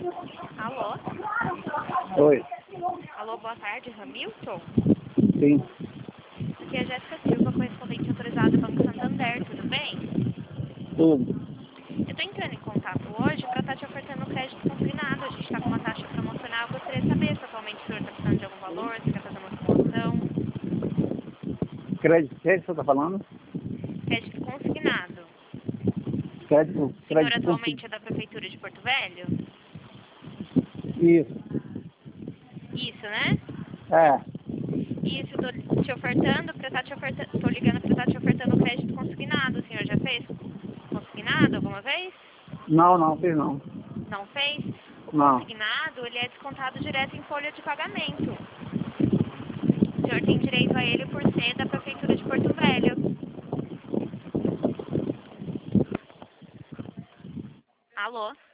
Alô? Oi. Alô, boa tarde, Hamilton? Sim. Aqui é a Jéssica Silva, correspondente autorizada do Banco Santander, tudo bem? Tudo. Eu estou entrando em contato hoje para estar te ofertando crédito consignado. A gente está com uma taxa promocional. Eu gostaria de saber se atualmente o senhor está precisando de algum valor, se quer fazer uma simulação. Crédito, que você está falando? Crédito consignado. Crédito, O senhor crédito atualmente é da Prefeitura de Porto Velho? Isso. Isso, né? É. Isso, estou te ofertando para estar te ofertando. Estou ligando para estar te ofertando crédito consignado. O senhor já fez consignado alguma vez? Não, fiz não. Não fez? O Não. consignado, ele é descontado direto em folha de pagamento. O senhor tem direito a ele por ser da Prefeitura de Porto Velho. Alô?